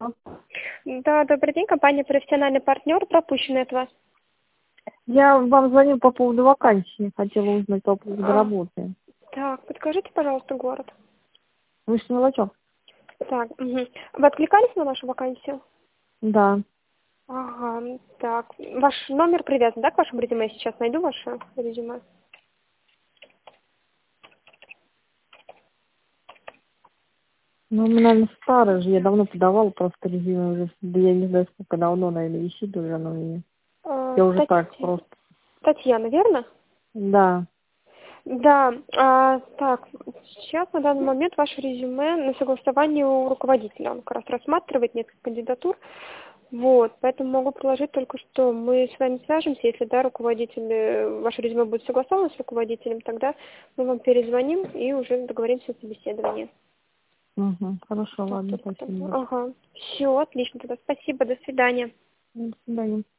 Да, добрый день, компания «Профессиональный партнер», пропущенный от вас. Я вам звоню по поводу вакансии, хотела узнать по поводу А, работы. так, подскажите, пожалуйста, город. Вышний Волочок? Так, угу. Вы откликались на нашу вакансию? Да. Ага, так. Ваш номер привязан, да, к вашему резюме? Я сейчас найду ваше резюме. Ну, наверное, старый же, я давно подавала просто резюме уже, да я не знаю, сколько давно, наверное, висит уже оно у меня. Я уже так просто. Татьяна, верно? Да. Да, так, сейчас на данный момент ваше резюме на согласовании у руководителя. Он как раз рассматривает несколько кандидатур. Вот, поэтому могу предложить только, что мы с вами свяжемся, если, да, руководитель, ваше резюме будет согласовано с руководителем, тогда мы вам перезвоним и уже договоримся о собеседовании. Угу. Хорошо, Так, ладно, только спасибо тогда. большое. Ага, все, отлично, тогда спасибо, до свидания. До свидания.